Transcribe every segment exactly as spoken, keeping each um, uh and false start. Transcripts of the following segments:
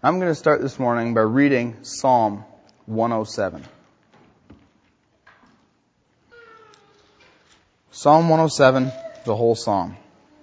I'm going to start this morning by reading Psalm one oh seven. Psalm one oh seven, the whole psalm.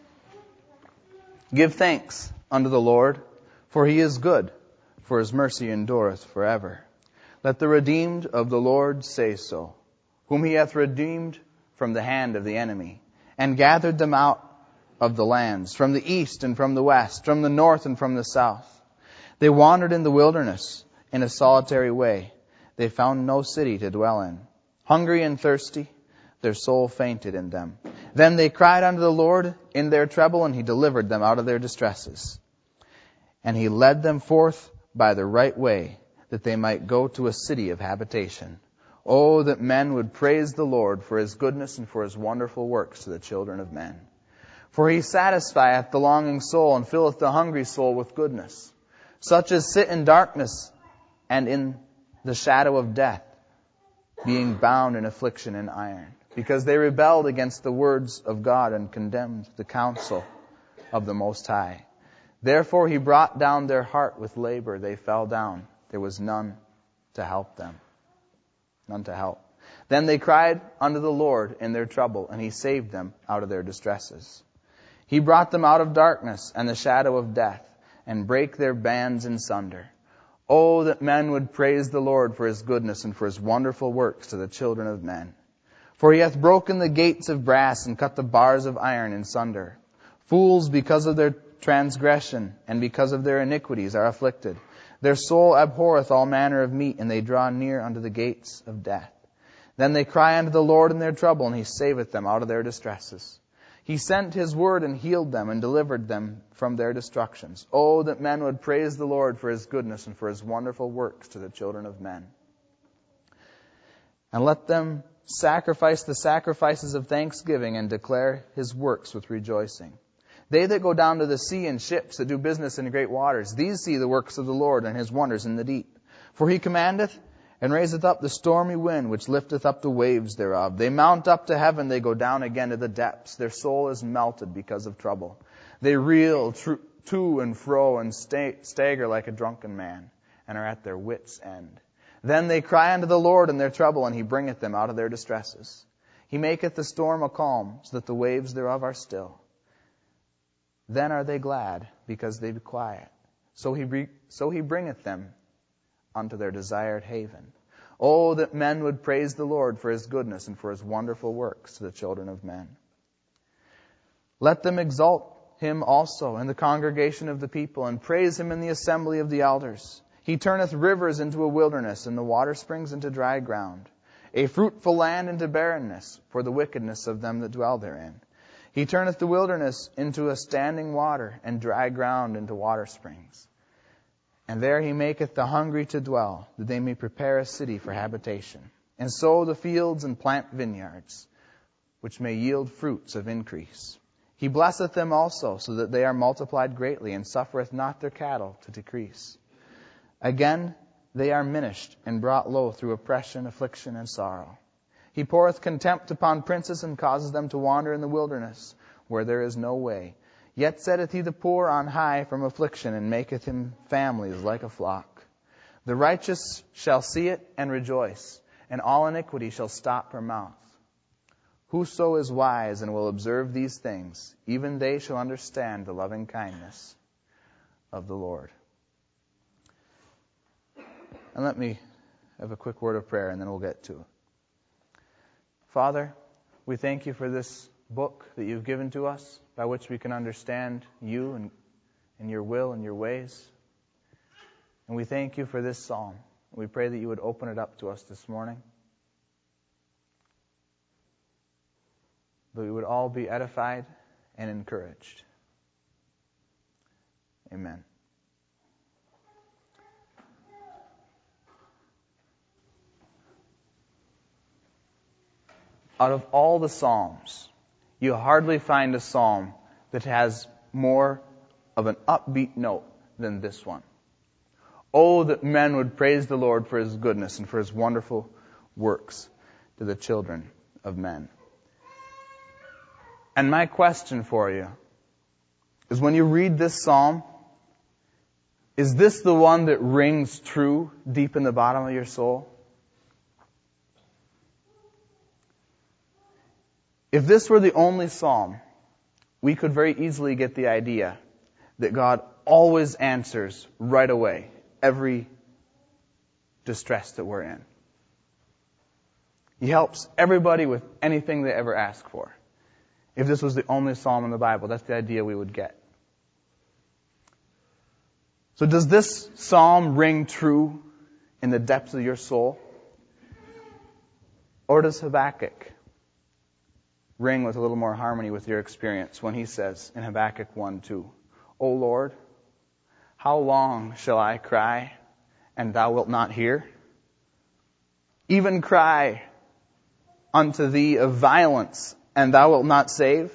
Give thanks unto the Lord, for he is good, for his mercy endureth forever. Let the redeemed of the Lord say so, whom he hath redeemed from the hand of the enemy, and gathered them out of the lands, from the east and from the west, from the north and from the south. They wandered in the wilderness in a solitary way. They found no city to dwell in. Hungry and thirsty, their soul fainted in them. Then they cried unto the Lord in their trouble, and he delivered them out of their distresses. And he led them forth by the right way, that they might go to a city of habitation. Oh, that men would praise the Lord for his goodness and for his wonderful works to the children of men. For he satisfieth the longing soul, and filleth the hungry soul with goodness. Such as sit in darkness and in the shadow of death, being bound in affliction and iron, because they rebelled against the words of God and condemned the counsel of the Most High. Therefore he brought down their heart with labor. They fell down. There was none to help them. None to help. Then they cried unto the Lord in their trouble, and he saved them out of their distresses. He brought them out of darkness and the shadow of death, and brake their bands in sunder. Oh, that men would praise the Lord for his goodness and for his wonderful works to the children of men. For he hath broken the gates of brass and cut the bars of iron in sunder. Fools, because of their transgression and because of their iniquities, are afflicted. Their soul abhorreth all manner of meat, and they draw near unto the gates of death. Then they cry unto the Lord in their trouble, and he saveth them out of their distresses. He sent his word and healed them and delivered them from their destructions. Oh, that men would praise the Lord for his goodness and for his wonderful works to the children of men. And let them sacrifice the sacrifices of thanksgiving and declare his works with rejoicing. They that go down to the sea in ships, that do business in great waters, these see the works of the Lord and his wonders in the deep. For he commandeth and raiseth up the stormy wind, which lifteth up the waves thereof. They mount up to heaven, they go down again to the depths. Their soul is melted because of trouble. They reel tr- to and fro and sta- stagger like a drunken man, and are at their wits' end. Then they cry unto the Lord in their trouble, and he bringeth them out of their distresses. He maketh the storm a calm, so that the waves thereof are still. Then are they glad, because they be quiet. So he, bre- so he bringeth them unto their desired haven. Oh, that men would praise the Lord for his goodness and for his wonderful works to the children of men. Let them exalt him also in the congregation of the people, and praise him in the assembly of the elders. He turneth rivers into a wilderness, and the water springs into dry ground, a fruitful land into barrenness, for the wickedness of them that dwell therein. He turneth the wilderness into a standing water, and dry ground into water springs. And there he maketh the hungry to dwell, that they may prepare a city for habitation, and sow the fields and plant vineyards, which may yield fruits of increase. He blesseth them also, so that they are multiplied greatly, and suffereth not their cattle to decrease. Again, they are minished and brought low through oppression, affliction, and sorrow. He poureth contempt upon princes, and causes them to wander in the wilderness, where there is no way. Yet setteth he the poor on high from affliction, and maketh him families like a flock. The righteous shall see it and rejoice, and all iniquity shall stop her mouth. Whoso is wise and will observe these things, even they shall understand the loving kindness of the Lord. And let me have a quick word of prayer, and then we'll get to it. Father, we thank you for this book that you've given to us, by which we can understand you and, and your will and your ways. And we thank you for this psalm. We pray that you would open it up to us this morning, that we would all be edified and encouraged. Amen. Out of all the psalms, you hardly find a psalm that has more of an upbeat note than this one. Oh, that men would praise the Lord for his goodness and for his wonderful works to the children of men. And my question for you is, when you read this psalm, Is this the one that rings true deep in the bottom of your soul? If this were the only psalm, we could very easily get the idea that God always answers right away every distress that we're in. He helps everybody with anything they ever ask for. If this was the only psalm in the Bible, that's the idea we would get. So does this psalm ring true in the depths of your soul? Or does Habakkuk ring with a little more harmony with your experience when he says in Habakkuk one two, O Lord, how long shall I cry, and thou wilt not hear? Even cry unto thee of violence, and thou wilt not save?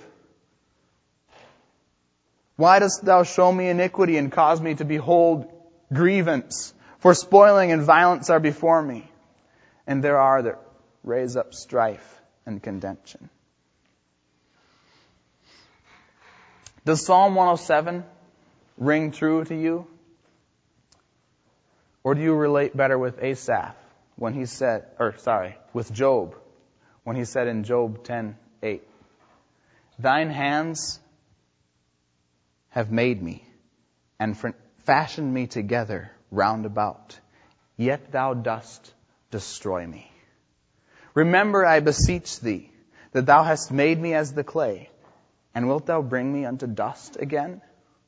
Why dost thou show me iniquity and cause me to behold grievance? For spoiling and violence are before me, and there are that raise up strife and contention. Does Psalm one oh seven ring true to you? Or do you relate better with Asaph when he said, or sorry, with Job, when he said in Job ten eight, Thine hands have made me, and fashioned me together round about, yet thou dost destroy me. Remember, I beseech thee, that thou hast made me as the clay, and wilt thou bring me unto dust again?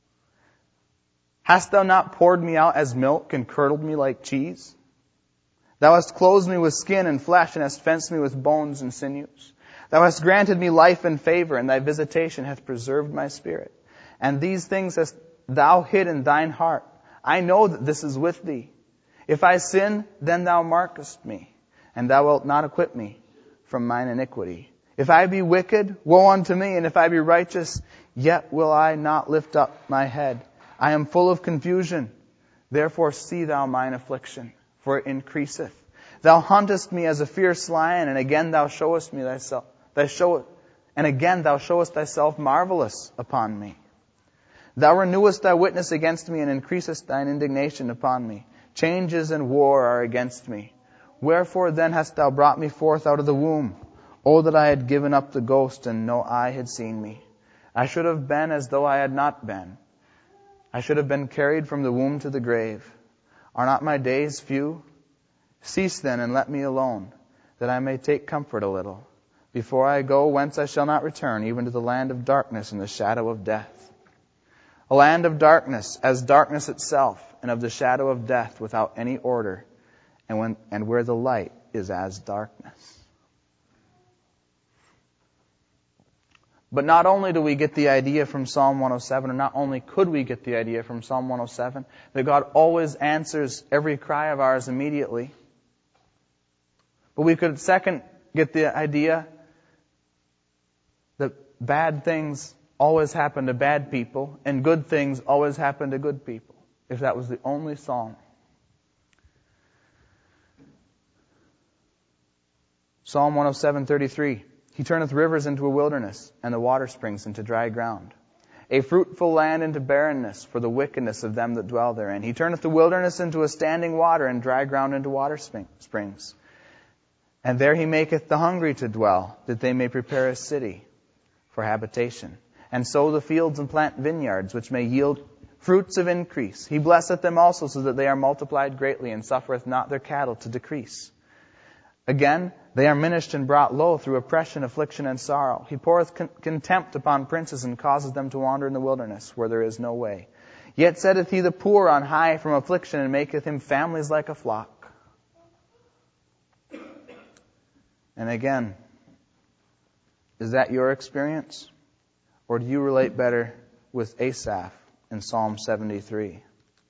Hast thou not poured me out as milk, and curdled me like cheese? Thou hast clothed me with skin and flesh, and hast fenced me with bones and sinews. Thou hast granted me life and favor, and thy visitation hath preserved my spirit. And these things hast thou hid in thine heart. I know that this is with thee. If I sin, then thou markest me, and thou wilt not acquit me from mine iniquity. If I be wicked, woe unto me, and if I be righteous, yet will I not lift up my head. I am full of confusion. Therefore see thou mine affliction, for it increaseth. Thou huntest me as a fierce lion, and again thou showest me thyself. Thou show, and again thou showest thyself marvelous upon me. Thou renewest thy witness against me, and increasest thine indignation upon me. Changes and war are against me. Wherefore then hast thou brought me forth out of the womb? Oh, that I had given up the ghost, and no eye had seen me. I should have been as though I had not been. I should have been carried from the womb to the grave. Are not my days few? Cease then, and let me alone, that I may take comfort a little. Before I go, whence I shall not return, even to the land of darkness and the shadow of death. A land of darkness, as darkness itself, and of the shadow of death, without any order, and when and where the light is as darkness. But not only do we get the idea from Psalm one oh seven, or not only could we get the idea from Psalm one oh seven, that God always answers every cry of ours immediately, but we could second get the idea that bad things always happen to bad people, and good things always happen to good people, if that was the only psalm. Psalm one oh seven thirty-three. He turneth rivers into a wilderness, and the water springs into dry ground. A fruitful land into barrenness, for the wickedness of them that dwell therein. He turneth the wilderness into a standing water, and dry ground into water springs. And there he maketh the hungry to dwell, that they may prepare a city for habitation. And sow the fields and plant vineyards, which may yield fruits of increase. He blesseth them also, so that they are multiplied greatly, and suffereth not their cattle to decrease. Again, they are minished and brought low through oppression, affliction, and sorrow. He poureth con- contempt upon princes, and causes them to wander in the wilderness, where there is no way. Yet setteth he the poor on high from affliction, and maketh him families like a flock. And again, is that your experience? Or do you relate better with Asaph in Psalm seventy-three?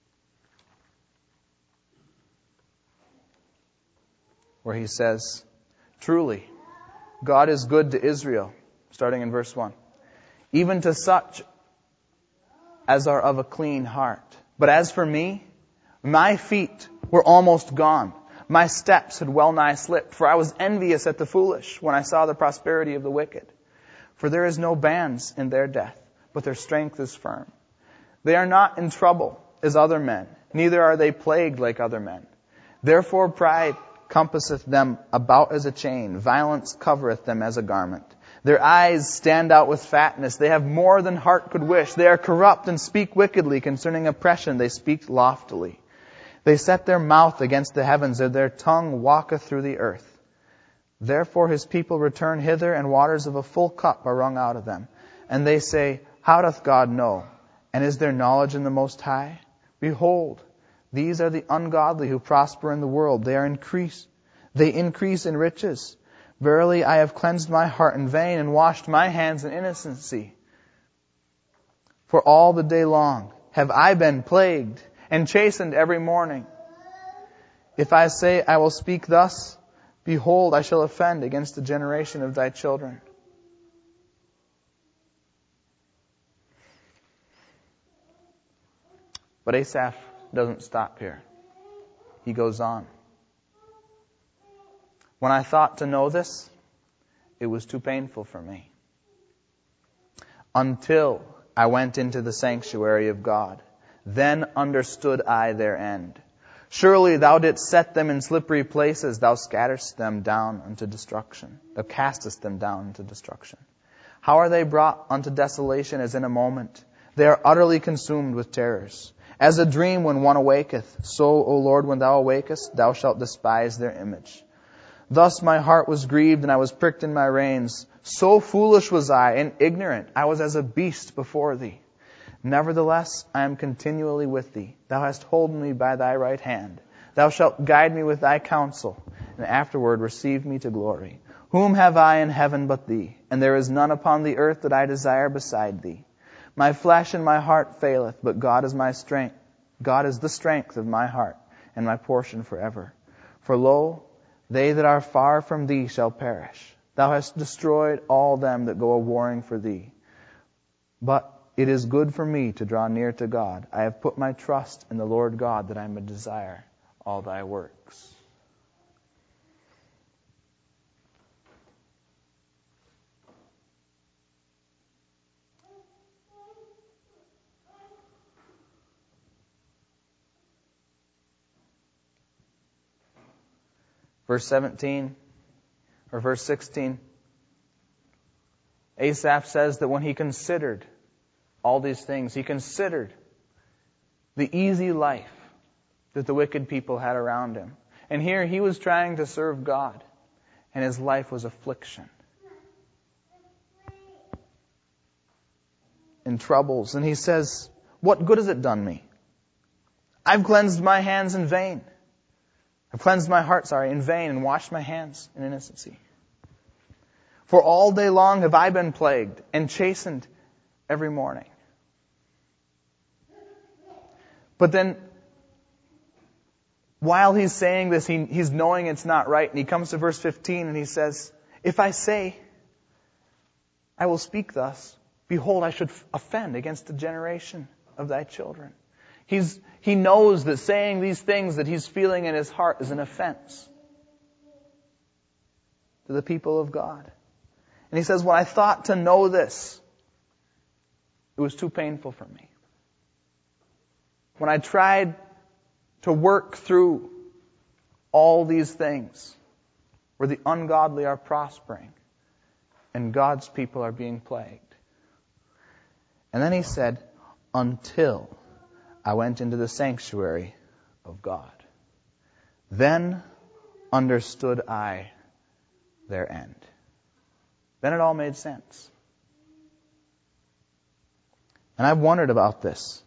Where he says, truly, God is good to Israel, starting in verse one, even to such as are of a clean heart. But as for me, my feet were almost gone. My steps had well nigh slipped, for I was envious at the foolish when I saw the prosperity of the wicked. For there is no bands in their death, but their strength is firm. They are not in trouble, as other men, neither are they plagued like other men. Therefore pride compasseth them about as a chain, violence covereth them as a garment. Their eyes stand out with fatness, they have more than heart could wish. They are corrupt and speak wickedly, concerning oppression they speak loftily. They set their mouth against the heavens, and their tongue walketh through the earth. Therefore his people return hither, and waters of a full cup are wrung out of them. And they say, How doth God know? And is there knowledge in the Most High? Behold, these are the ungodly who prosper in the world. They are increase. They increase in riches. Verily, I have cleansed my heart in vain and washed my hands in innocency. For all the day long have I been plagued and chastened every morning. If I say I will speak thus, behold, I shall offend against the generation of thy children. But Asaph doesn't stop here. He goes on. When I thought to know this, it was too painful for me. Until I went into the sanctuary of God, then understood I their end. Surely thou didst set them in slippery places, thou scatterest them down unto destruction. Thou castest them down into destruction. How are they brought unto desolation as in a moment? They are utterly consumed with terrors. As a dream when one awaketh, so, O Lord, when thou awakest, thou shalt despise their image. Thus my heart was grieved, and I was pricked in my reins. So foolish was I, and ignorant. I was as a beast before thee. Nevertheless, I am continually with thee. Thou hast holden me by thy right hand. Thou shalt guide me with thy counsel, and afterward receive me to glory. Whom have I in heaven but thee? And there is none upon the earth that I desire beside thee. My flesh and my heart faileth, but God is my strength. God is the strength of my heart, and my portion forever. For lo, they that are far from thee shall perish. Thou hast destroyed all them that go a-warring for thee. But it is good for me to draw near to God. I have put my trust in the Lord God, that I may desire all thy works. Verse seventeen, or verse sixteen, Asaph says that when he considered all these things, he considered the easy life that the wicked people had around him. And here he was trying to serve God, and his life was affliction and troubles. And he says, what good has it done me? I've cleansed my hands in vain. I've cleansed my heart, sorry, in vain, and washed my hands in innocency. For all day long have I been plagued and chastened every morning. But then, while he's saying this, he, he's knowing it's not right, and he comes to verse fifteen and he says, if I say, I will speak thus, behold, I should offend against the generation of thy children. He's, he knows that saying these things that he's feeling in his heart is an offense to the people of God. And he says, when I thought to know this, it was too painful for me. When I tried to work through all these things where the ungodly are prospering and God's people are being plagued. And then he said, until I went into the sanctuary of God. Then understood I their end. Then it all made sense. And I've wondered about this.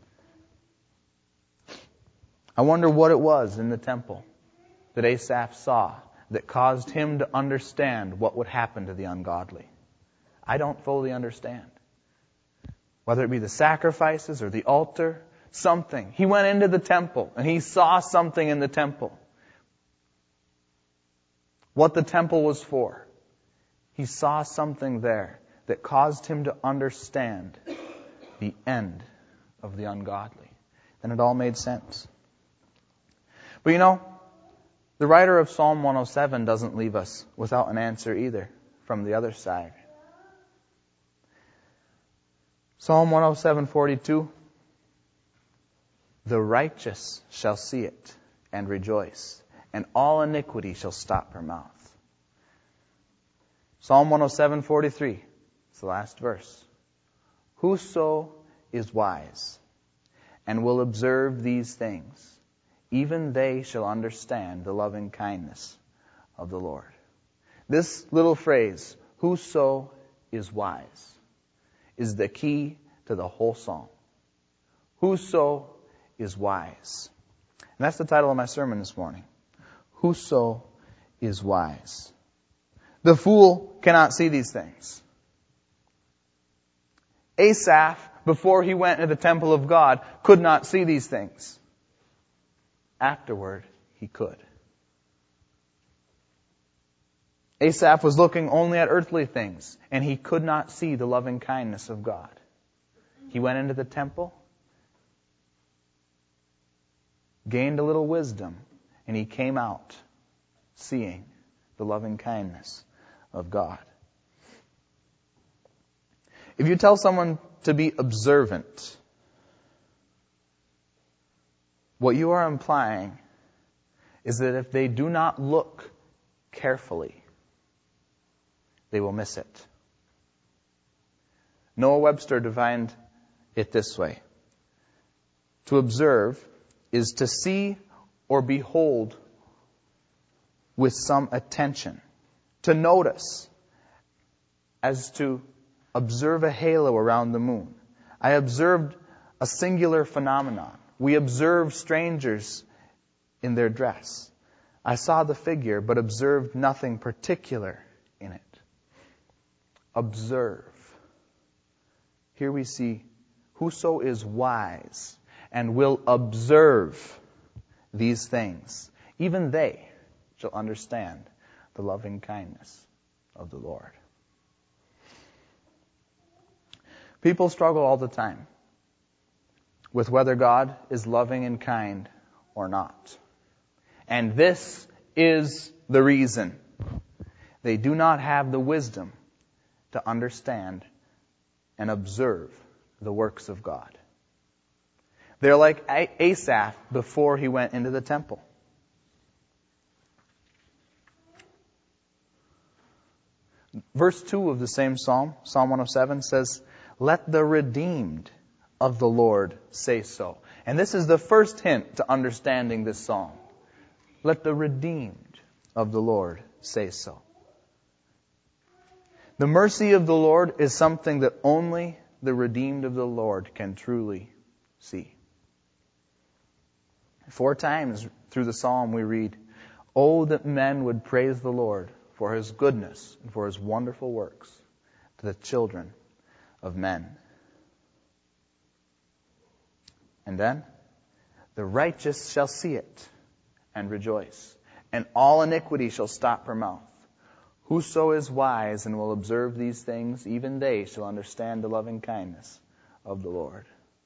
I wonder what it was in the temple that Asaph saw that caused him to understand what would happen to the ungodly. I don't fully understand. Whether it be the sacrifices or the altar, something. He went into the temple and he saw something in the temple. What the temple was for. He saw something there that caused him to understand the end of the ungodly. Then it all made sense. But you know, the writer of Psalm one oh seven doesn't leave us without an answer either from the other side. Psalm one oh seven forty-two. The righteous shall see it and rejoice, and all iniquity shall stop her mouth. Psalm one oh seven, forty-three. It's the last verse. Whoso is wise and will observe these things, even they shall understand the loving kindness of the Lord. This little phrase, whoso is wise, is the key to the whole psalm. Whoso is wise. And that's the title of my sermon this morning. Whoso is wise. The fool cannot see these things. Asaph, before he went into the temple of God, could not see these things. Afterward, he could. Asaph was looking only at earthly things, and he could not see the loving kindness of God. He went into the temple, gained a little wisdom, and he came out seeing the loving kindness of God. If you tell someone to be observant, what you are implying is that if they do not look carefully, they will miss it. Noah Webster defined it this way. To observe is to see or behold with some attention. To notice, as to observe a halo around the moon. I observed a singular phenomenon. We observe strangers in their dress. I saw the figure, but observed nothing particular in it. Observe. Here we see, whoso is wise and will observe these things, even they shall understand the loving kindness of the Lord. People struggle all the time with whether God is loving and kind or not. And this is the reason. They do not have the wisdom to understand and observe the works of God. They're like Asaph before he went into the temple. Verse two of the same psalm, Psalm one oh seven, says, "Let the redeemed of the Lord say so." And this is the first hint to understanding this psalm. Let the redeemed of the Lord say so. The mercy of the Lord is something that only the redeemed of the Lord can truly see. Four times through the psalm we read, "Oh, that men would praise the Lord for His goodness and for His wonderful works to the children of men." And then, "The righteous shall see it and rejoice, and all iniquity shall stop her mouth. Whoso is wise and will observe these things, even they shall understand the loving kindness of the Lord."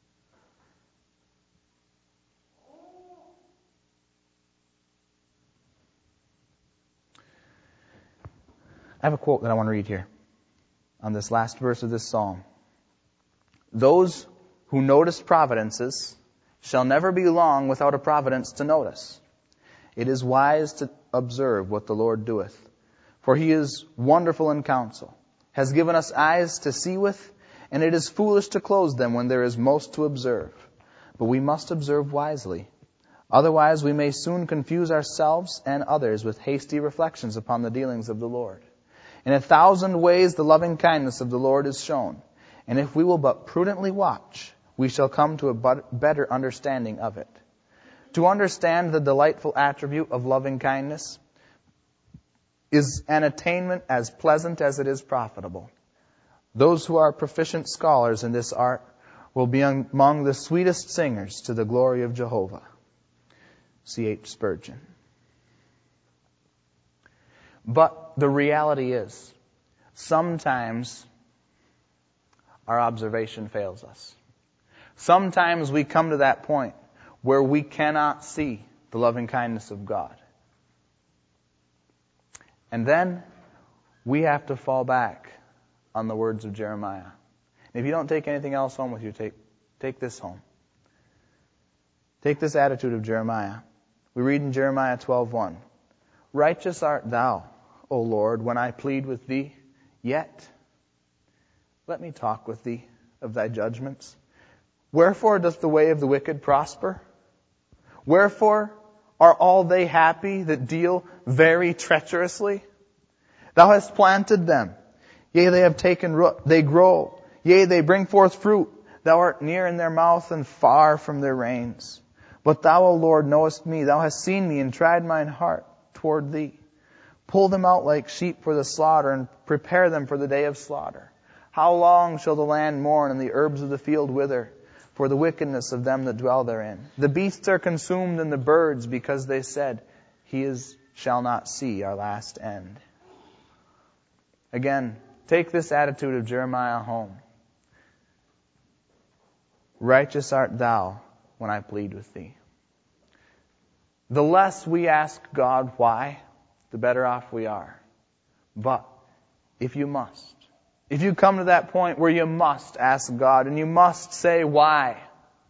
I have a quote that I want to read here on this last verse of this psalm. "Those who notice providences shall never be long without a providence to notice. It is wise to observe what the Lord doeth, for He is wonderful in counsel, has given us eyes to see with, and it is foolish to close them when there is most to observe. But we must observe wisely. Otherwise we may soon confuse ourselves and others with hasty reflections upon the dealings of the Lord. In a thousand ways the loving kindness of the Lord is shown, and if we will but prudently watch, we shall come to a better understanding of it. To understand the delightful attribute of loving kindness is an attainment as pleasant as it is profitable. Those who are proficient scholars in this art will be among the sweetest singers to the glory of Jehovah." C H Spurgeon. But the reality is, sometimes our observation fails us. Sometimes we come to that point where we cannot see the loving kindness of God. And then we have to fall back on the words of Jeremiah. And if you don't take anything else home with you, take, take this home. Take this attitude of Jeremiah. We read in Jeremiah twelve one, righteous art thou, O Lord, when I plead with thee, yet let me talk with thee of thy judgments. Wherefore doth the way of the wicked prosper? Wherefore are all they happy that deal very treacherously? Thou hast planted them. Yea, they have taken root. They grow. Yea, they bring forth fruit. Thou art near in their mouth and far from their reins. But thou, O Lord, knowest me. Thou hast seen me and tried mine heart toward thee. Pull them out like sheep for the slaughter and prepare them for the day of slaughter. How long shall the land mourn and the herbs of the field wither for the wickedness of them that dwell therein? The beasts are consumed and the birds, because they said, He is shall not see our last end. Again, take this attitude of Jeremiah home. Righteous art thou when I plead with thee. The less we ask God why, the better off we are. But if you must, if you come to that point where you must ask God and you must say why,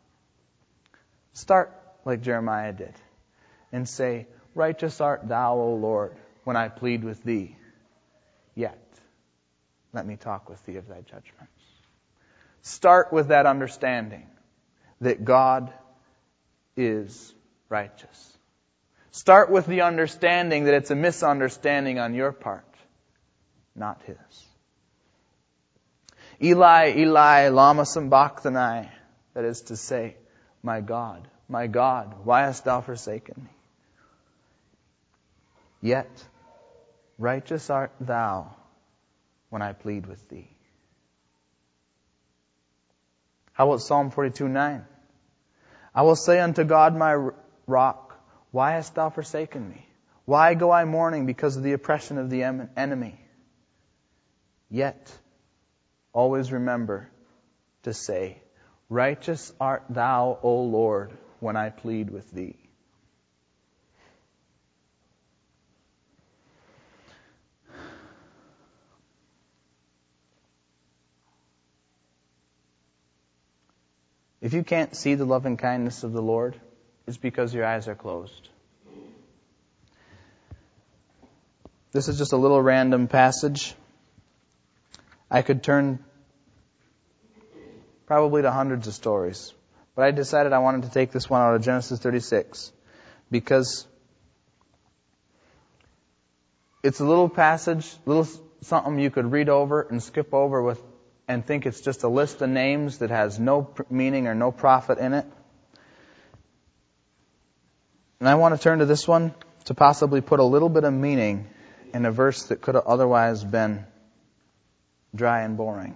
start like Jeremiah did and say, righteous art thou, O Lord, when I plead with thee. Yet, let me talk with thee of thy judgments. Start with that understanding that God is righteous. Start with the understanding that it's a misunderstanding on your part, not His. Eli, Eli, lama sabachthani, that is to say, my God, my God, why hast thou forsaken me? Yet, righteous art thou when I plead with thee. How about Psalm forty-two nine? I will say unto God my rock, why hast thou forsaken me? Why go I mourning because of the oppression of the enemy? Yet, always remember to say, righteous art thou, O Lord, when I plead with thee. If you can't see the loving kindness of the Lord, it's because your eyes are closed. This is just a little random passage. I could turn probably to hundreds of stories, but I decided I wanted to take this one out of Genesis thirty-six because it's a little passage, little something you could read over and skip over with and think it's just a list of names that has no meaning or no profit in it. And I want to turn to this one to possibly put a little bit of meaning in a verse that could have otherwise been dry and boring.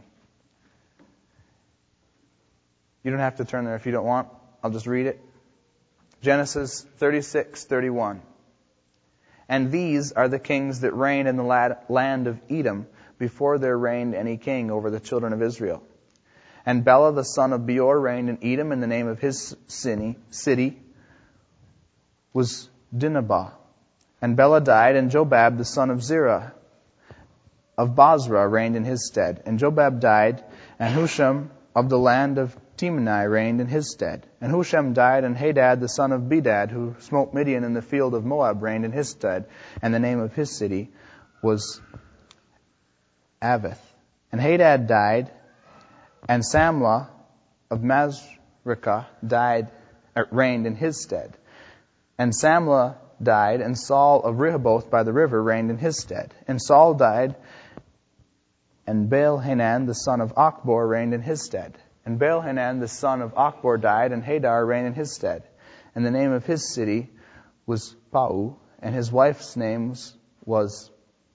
You don't have to turn there if you don't want. I'll just read it. Genesis thirty-six thirty-one. And these are the kings that reigned in the land of Edom before there reigned any king over the children of Israel. And Bela the son of Beor reigned in Edom, and the name of his city was Dinhabah. And Bela died, and Jobab the son of Zerah of Basra reigned in his stead. And Jobab died, and Husham of the land of Temani reigned in his stead. And Husham died, and Hadad the son of Bedad, who smote Midian in the field of Moab, reigned in his stead. And the name of his city was Avith. And Hadad died, and Samlah of Masrekah died, uh, reigned in his stead. And Samlah died, and Saul of Rehoboth by the river reigned in his stead. And Saul died, and Baal-Hanan the son of Achbor reigned in his stead. And Baal-Hanan the son of Achbor died, and Hadar reigned in his stead. And the name of his city was Pau, and his wife's name was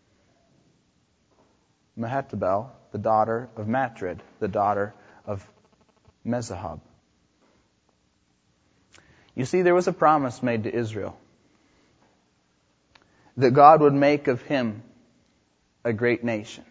Mehetabel, the daughter of Matred, the daughter of Mezahab. You see, there was a promise made to Israel that God would make of him a great nation.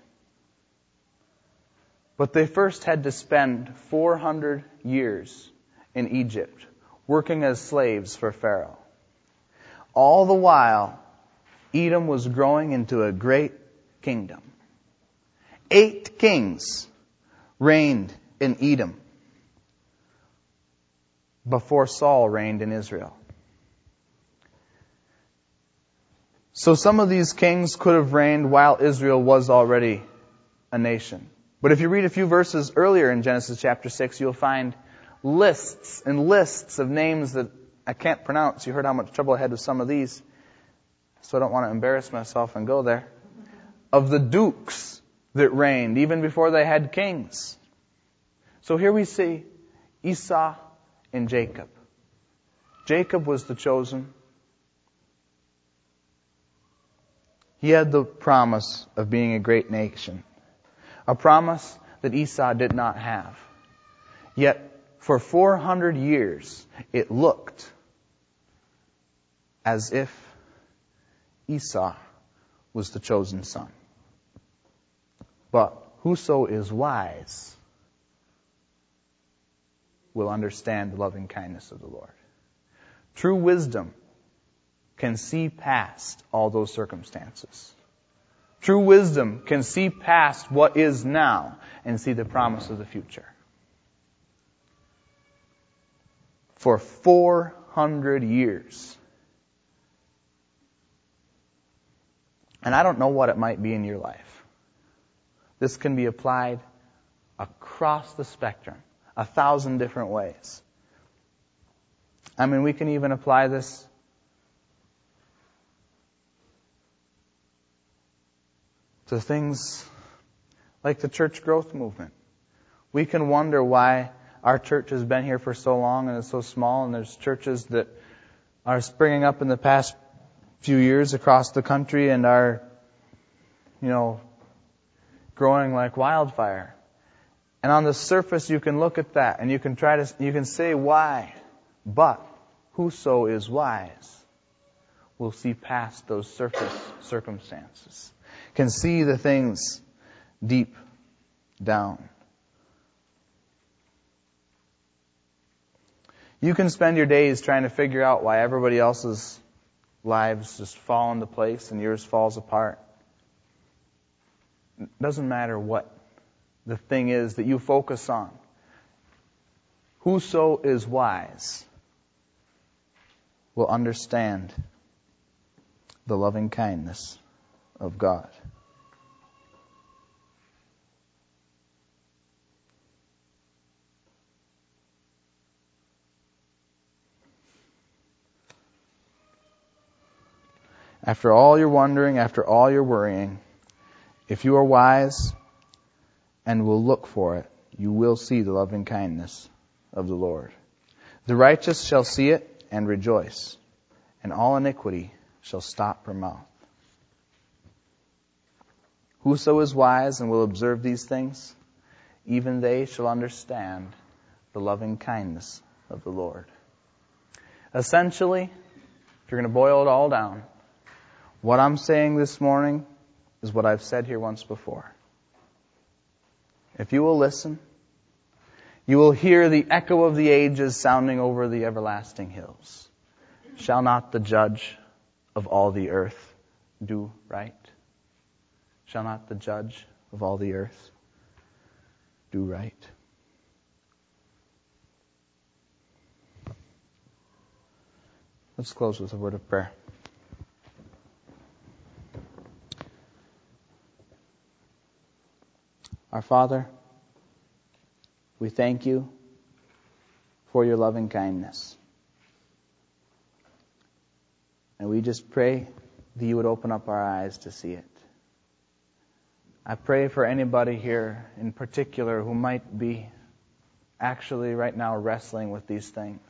But they first had to spend four hundred years in Egypt working as slaves for Pharaoh. All the while, Edom was growing into a great kingdom. Eight kings reigned in Edom. before Saul reigned in Israel. So some of these kings could have reigned while Israel was already a nation. But if you read a few verses earlier in Genesis chapter six, you'll find lists and lists of names that I can't pronounce. You heard how much trouble I had with some of these, so I don't want to embarrass myself and go there. Of the dukes that reigned, even before they had kings. So here we see Esau and Jacob. Jacob was the chosen. He had the promise of being a great nation. A promise that Esau did not have. Yet, for four hundred years, it looked as if Esau was the chosen son. But whoso is wise will understand the loving kindness of the Lord. True wisdom can see past all those circumstances. True wisdom can see past what is now and see the promise of the future. For four hundred years. And I don't know what it might be in your life. This can be applied across the spectrum, a thousand different ways. I mean, we can even apply this to things like the church growth movement. We can wonder why our church has been here for so long and is so small, and there's churches that are springing up in the past few years across the country and are, you know, growing like wildfire. And on the surface you can look at that and you can try to, you can say why. But whoso is wise will see past those surface circumstances, can see the things deep down. You can spend your days trying to figure out why everybody else's lives just fall into place and yours falls apart. It doesn't matter what the thing is that you focus on. Whoso is wise will understand the loving kindness of God. After all your wondering, after all your worrying, if you are wise and will look for it, you will see the loving kindness of the Lord. The righteous shall see it and rejoice, and all iniquity shall stop her mouth. Whoso is wise and will observe these things, even they shall understand the loving kindness of the Lord. Essentially, if you're going to boil it all down, what I'm saying this morning is what I've said here once before. If you will listen, you will hear the echo of the ages sounding over the everlasting hills. Shall not the judge of all the earth do right? Shall not the judge of all the earth do right? Let's close with a word of prayer. Our Father, we thank you for your loving kindness. And we just pray that you would open up our eyes to see it. I pray for anybody here in particular who might be actually right now wrestling with these things.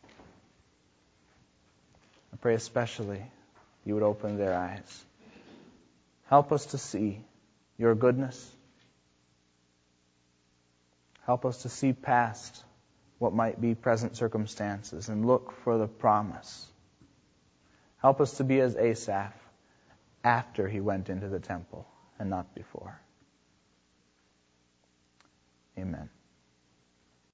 I pray especially you would open their eyes. Help us to see your goodness. Help us to see past what might be present circumstances and look for the promise. Help us to be as Asaph after he went into the temple and not before. Amen.